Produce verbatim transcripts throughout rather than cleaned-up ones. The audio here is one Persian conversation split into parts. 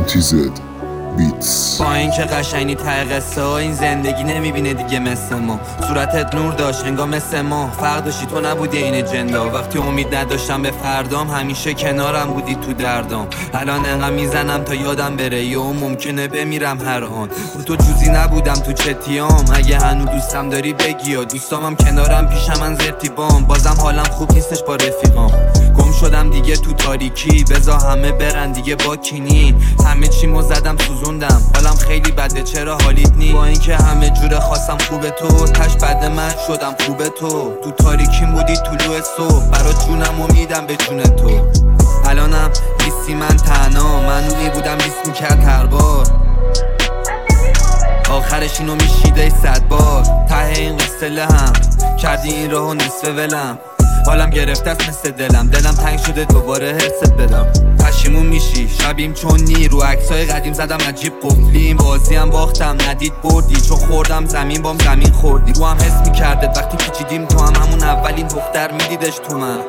تی زد بیتس. با این که قشنگی ته قصه ها این زندگی نمیبینه دیگه مثل ما. صورتت نور داشت انگار مثل ما، فرق داشتی تو نبودی این جندا. وقتی امید نداشتم به فردام همیشه کنارم بودی تو دردام. الان انقدر میزنم تا یادم بره یا ممکنه بمیرم هر آن. تو جوزی نبودم تو چتیام، اگه هنو دوستم داری بگی یا دوستامم کنارم پیشم من زرتیبام. بازم حالم خوب نیستش با رفیقام، گم شدم دیگه تو تاریکی. بزا همه برن دیگه با کینی، همه چیمو زدم سوزوندم حالم خیلی بده چرا حالیت نی. با اینکه همه جوره خواستم خوبه تو تش بد من شدم خوبه تو. تو تاریکیم بودی طلوع صبح برات جونم و میدم به جون تو. الانم بیستی من تنها، من اونی بودم بیست میکرد هر بار. آخرش اینو میشیده صد بار. ته این قصه هم کردی این راهو نصف ولم. حالم گرفته است مثل دلم، دلم تنگ شده دوباره هرست بدم. پشیمون میشی شبیم چون نی رو عکسای قدیم زدم عجیب قفلیم. بازی هم باختم ندید بردی، چون خوردم زمین بام زمین خوردی. رو هم حس میکردت وقتی پیچیدیم تو هم همون اولین دختر میدیدش تو من.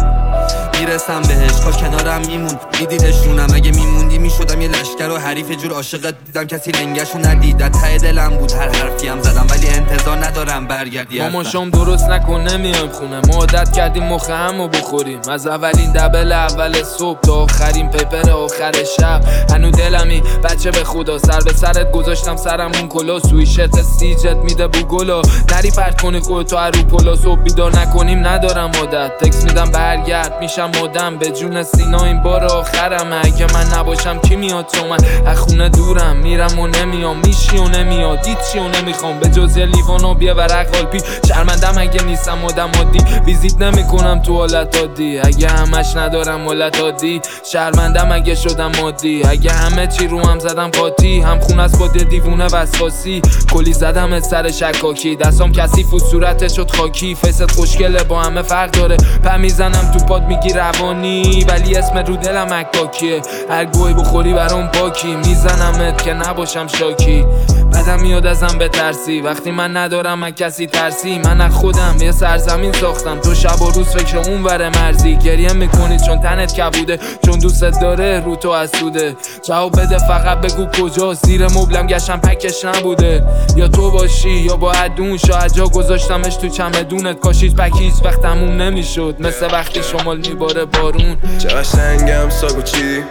میرسم بهش کاش کنارم میمون میدیدش رونم. اگه میموندی میشدم یه لشکر و حریف جور عاشقت دیدم کسی لنگشو ندید. ته دلم بود هر حرفی هم زدم ولی انتظار ندارم برگردی. مامان شام درست نکن نمیایم خونه، ما عادت کردیم مخ همو بخوریم. از اولین دبل اول صبح تا آخرین پیپر آخر شب. هنو دلمی بچه به خدا سر به سرت گذاشتم سرمون کلا. سویشت سیجت میده بو گلا، نری پرت کنی خودتو رو پلا. صبح بیدار نکنیم ندارم عادت، تکس میدم برگرد میشم مادم. به جون سینا این بار آخرم، اگه من نباشم کی میاد؟ چون من از خونه دورم میرم و نمیام، میشی و نمیاد هیچی و نمیخوام به جز یه لیوان و بیه ورق قلبی. شرمندم اگه نیستم آدم عادی، ویزیت نمیکنم تو حالت عادی. اگه همش ندارم حالت عادی، شرمندم اگه شدم عادی. اگه همه چی رو هم زدم قاطی، هم خونه است با دیوونه وسواسی. کلی زدم از سر شکاکی، دستام کثیف و صورتت شد خاکی. فیست خوشگله با همه فرق داره، پا میزنم تو پاد میگی روانی ولی اسم رو دلم عکاکیه. هر گوی بخوری برام پاکی، میزنمت که نباشم شاکی. بدم میاد ازم بترسی وقتی من ندارم از کسی ترسی. من از خودم یه سرزمین ساختم، تو شب و روز فکر اون ور مرزی. گریه میکنی چون تنت کبوده، چون دوستت داره رو تو اسوده. جواب بده فقط بگو کجا، زیر مبلم گشتم پکش نبوده. یا تو باشی یا با عدون، شاید جا گذاشتمش تو چمدونت. کاشیت پک هیچ وقت تموم نمیشد، مثل وقتی شمال میباره بارون. چقدر سنگم ساگو چیدی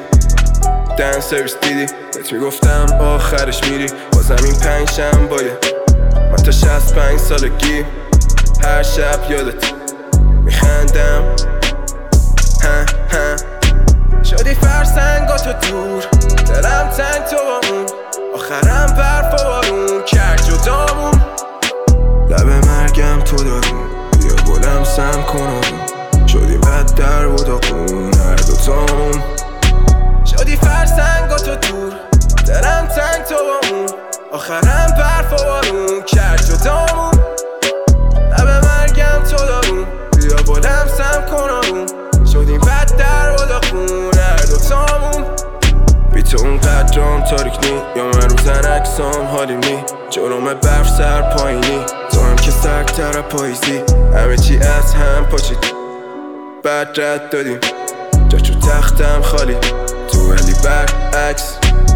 دن سرویس دیدی، بهت میگفتم آخرش میری. بازم این پنج شنبایه من تا شصت پنج سالگی هر شب یادت میخندم. ها ها شدی فرسنگاتو دور، دلم تنگ تو با اون. آخرم برف و بارون کرد جدامون. لب مرگم تو دارون، بیا گلم سم کن. شدیم بد در و داغون هر دوتامون. شدی فرسنگاتو دور، دلم تنگ تو با اون. آخرم برف و بارون کرد جدامون. لب مرگم تو دارون، بیا بلم سم کن. شدیم بد در و داغون هر دوتامون. بی تو اون قدرام تاریک نی، یا من روزن اکسام حالیم نی. جرم برف سر پایینی، تو هم که سرکتر پاییزی. همه چی از هم پاشید بعد رد دادیم، جا چو تختم خالی تو ولی برعکس.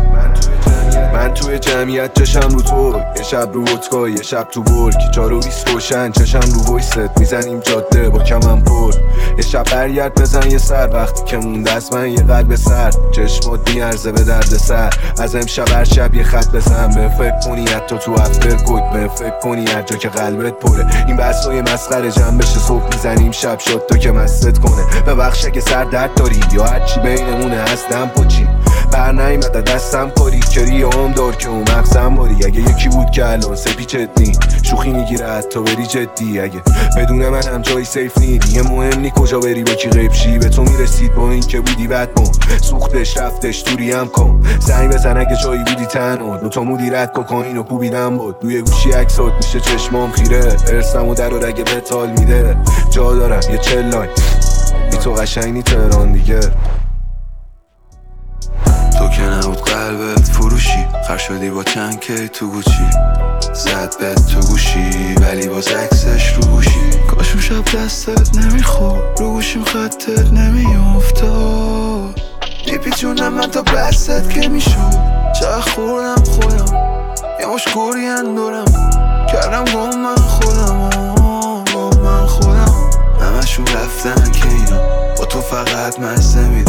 من توی جمعیت چشم رو تو، یه شب رو ودکا یه شب تو برگ. چارو بیست روشن چشم رو ویست، میزنیم جاده با کمم پر. یه شب برگرد بزن یه سر، وقتی که مونده از من یه قلب سر. چشمات میارزه به درد سر، از امشب هر شب یه خط بزن. به فکر کنی حتی تو هفته کوک، به فکر کنی هر جا که قلبت پره. این بحثای مسخره جمع بشه صبح میزنیم شب شد تا که مستت کنه. ببخش اگه سر درد داری یا هرچی بینمونه هستم پاچی. بر نیمده دستم کاری کری هم دار که اون مغزم باری. اگه یکی بود که الان سپیچت نی، شوخی میگیره حتی بری جدی. اگه بدون من هم جایی سیف نی، دیگه مهم نی کجا بری با کی غیب شی. به تو میرسید با این که بودی بدمون، سوختش رفتش دوری هم کن. زنگ بزن اگه جایی بودی تنها، دوتا مدیرت کوکائین و کوبیدم بود. روی گوشی عکسات میشه چشمام خیره، ارسم و در و رگه بتال میده. جا دارم یه چلای بی تو قشنگ نی تهران دیگه. تو که نبود قلبت فروشی، خر شدی با چند کی تو گوچی. زد بهت تو گوشی ولی باز عکسش رو گوشی. کاش اون شب دستت نمیخورد، رو گوشیم خطت نمیافتاد. میپیچونم من تا بست که میشد چه خوردم خودم یه مش گورین دورم کردم گم من خودم گم من خودم همشون رفتن که اینا با تو فقط مزه میدو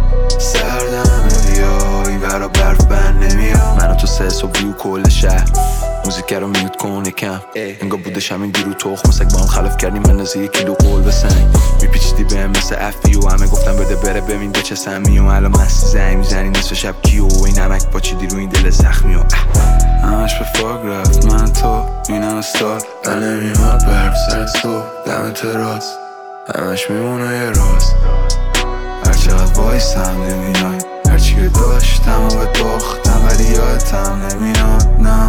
سردم بیا این برا برف بند نمیام من و تو سه صبح ویو کل شهر موزیک رو میوت کن یکم انگار بودش همین دیرو تخم مسک با هم خلاف کردیم اندازه یک کیلو قول بسنگ میپیچیدی بهم مثل افی و همه گفتم بده بره ببین به چه سمی و الان مستی زنگ میزنی نصف شب کیو و این نمک پاچیدی رو این دل زخمی و همش به فاگ رفت من تو اینم استار من نمیماد برف سر تو دم تراس همش میمونه یه راست هرچقدر بایستم نمینای هرچی که داشتم و به باختم ولی یادتم نمیناد نه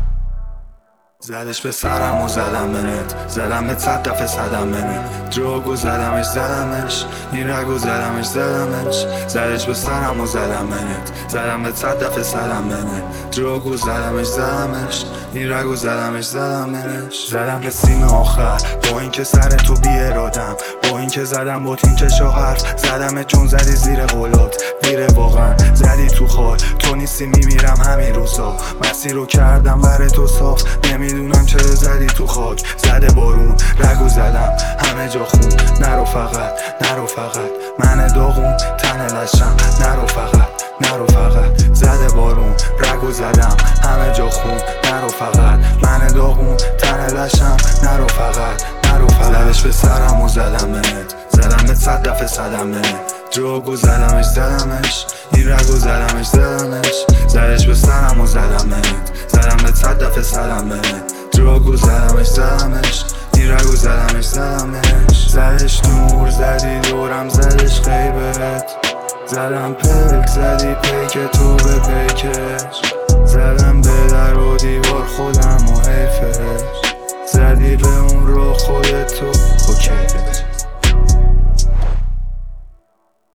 زدش به سرم و زدم بنت زدم به صد دفعه صدم بنت دروگو زدمش زدمش این رگو زدمش زدمش زدش به سرم و زدم بنت زدم به صد دفعه صدم بنت دروگو زدمش زدمش این رگو زدمش زدمش زدم به سیم آخر با اینکه سر تو بی ارادم با اینکه زدم با تین چشا حرف زدم چون زدی زیر قولات دیره واقعا زدی تو خال تو نیستی میمیرم همین روزا مسیر رو کردم بر تو صاف نمیدونم چرا زدی تو خاک زده بارون رگو زدم همه جا خون نرو فقط نرو فقط من داغون تن لشم نرو فقط نرو فقط زده بارون رگو زدم همه جا خون نرو فقط من داغون تن لشم نرو فقط نرو فقط زدش به سرم و زدم بنت زدم به صد دفعه صدم بنت دروگو زدمش زدمش این رگو زدمش زدمش زدش به سرم و زدم بنت زدم به صد دفعه صدم بنت دروگو زدمش زدمش این رگو زدمش زدمش زدش نور زدی دورم زدش غیبت زدم پلک زدی پیک تو به پیکش زدم به در و دیوار خودم و حیفش